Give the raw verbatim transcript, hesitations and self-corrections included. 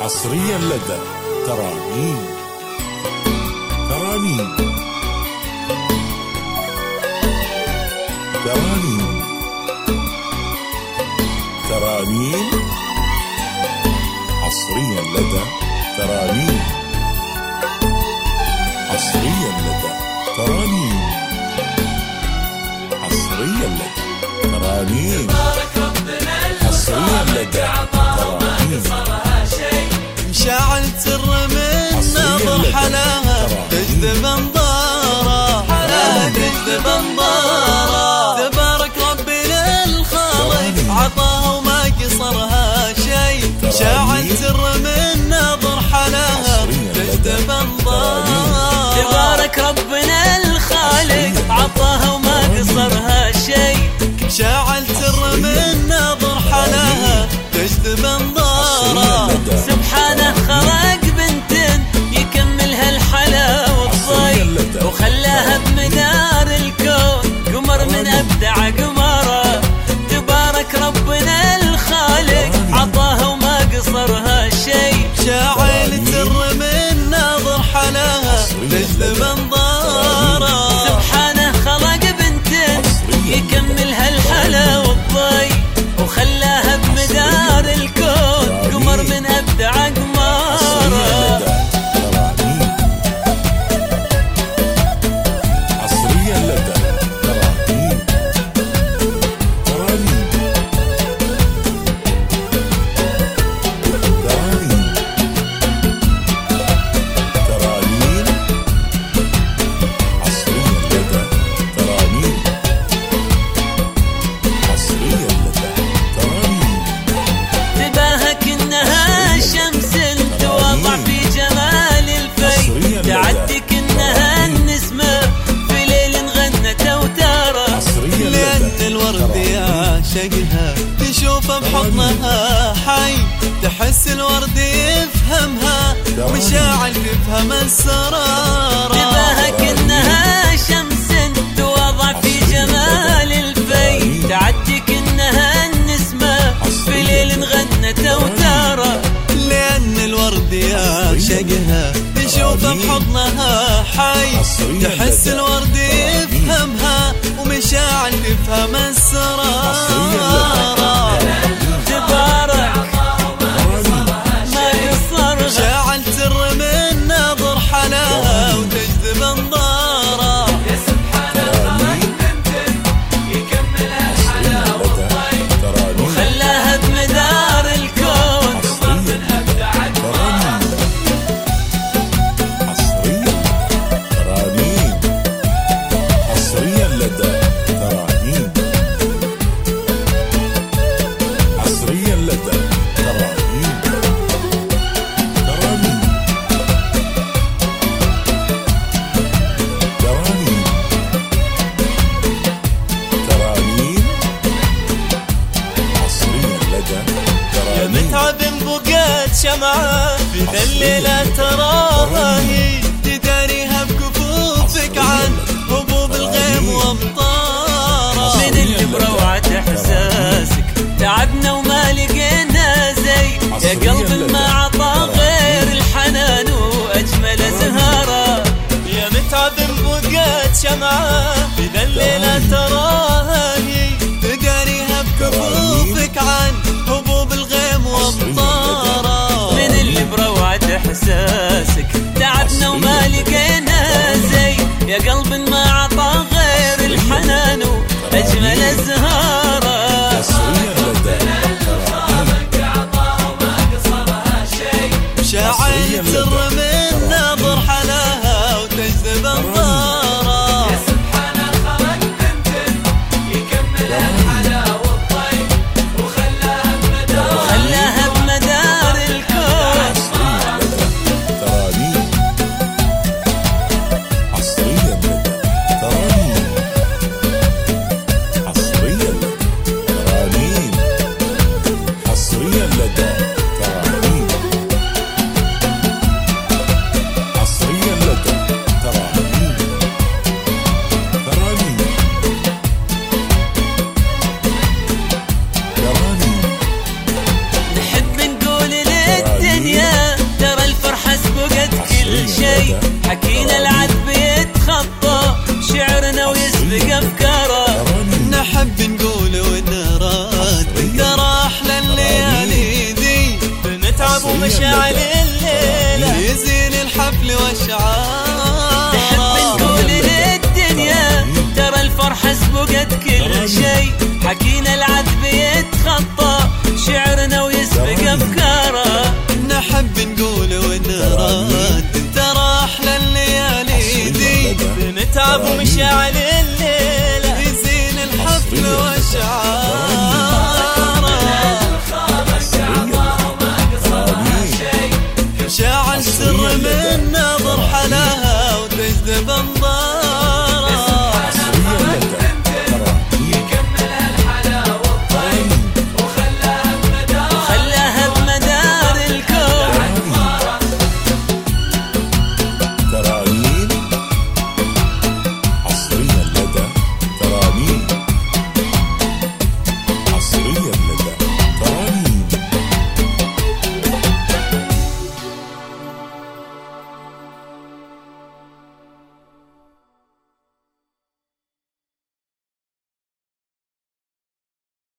حصريا لدى ترانيم. ترانيم ترانيم ترانيم حصريا لدى ترانيم. حصريا لدى ترانيم. حصريا لدى ترانيم. حصريا لدى ترانيم. مشاعل سر من نظر حلاها تجذب انظاره، حلاها تجذب انظاره. تبارك ربي للخالق عطاها وما قصرها شيء. مشاعل سر من نظر حلاها تجذب انظاره. تبارك ربنا الخالق عطاها وما قصرها شيء. مشاعل سر من نظر حلاها تجذب انظاره. سبحانه خلق بنت يكملها الحلا والضي، وخلاها بمدار الكون قمر من ابدع قمره. تبارك ربنا الخالق عطاها وما قصرها شيء. مشاعل سر من نظر حلاها تجذب انظاره. سبحانه خلق بنت يكملها الحلا والضي، وخلاها بمدار الكون قمر من ابدع قماره. حصريا لدى ترانيم. ترانيم ترانيم ترانيم حصريا لدى ترانيم. حصريا لدى ترانيم. تباهك انها شمس توضع في جمال الفي، تعدك انها النسمة في ليل غنت اوتاره. لأن الورد يا شقها تشوفه بحضنها حي، تحس الورد يفهمها ومشاعل تفهم السرار. تباهك انها شمس توضع في جمال الفي، تعدك انها النسمة في ليل غنت اوتاره. لأن الورد يا شقها تشوفه بحضنها حي، تحس الورد يفهمها ومشاعل تفهم السرار. تبارك ما قصر. مشاعل سر من نظر حلاها وتجذب انظاره. وخلاها بمدار الكون قمر من ابدع قمره. ترانيم حصريا لدى ترانيم. حصريا لدى ترانيم. ترانيم ترانيم ترانيم حصريا لدى يا ترانيم. متعب بقات شمعة في ذا الليلة تراها هي، تداريها بكفوفك عن هبوب الغيم وامطاره. من اللي بروعة احساسك تعبنا وما لقينا زي، يا قلب ما عطى غير الحنان واجمل زهاره. يا متعب بقات شمعة في ذا الليلة تراها هي، تداريها بكفوفك عن هبوب الغيم وامطاره. من اللي بروعة احساسك تعبنا وما لقينا زي، يا قلب ما عطى غير الحنان واجمل زهاره. مشاعل سر من نظر حلاها وتجذب انظاره. يا سبحان خلق بنت يكملها الحلا والطي، وخلاها بمدار وخلاها بمدار الكون. ترانيم حصريا لدى حكينا العذب يتخطى شعرنا ويسبق افكاره، نحب نقول ونراد ترى احلى الليالي دي، بنتعب ومشاعل الليله يزين الحفل واشعاره، شاعل سر من نظر حلاها وتجذب انظار